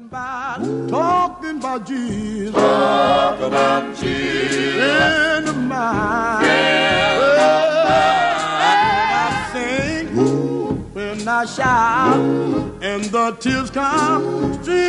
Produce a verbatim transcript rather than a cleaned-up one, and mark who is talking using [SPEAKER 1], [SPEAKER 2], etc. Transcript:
[SPEAKER 1] Talking about Jesus.
[SPEAKER 2] Talk about Jesus.
[SPEAKER 1] In the mind.
[SPEAKER 2] In
[SPEAKER 1] when I sing, when I shout, and the tears come streaming.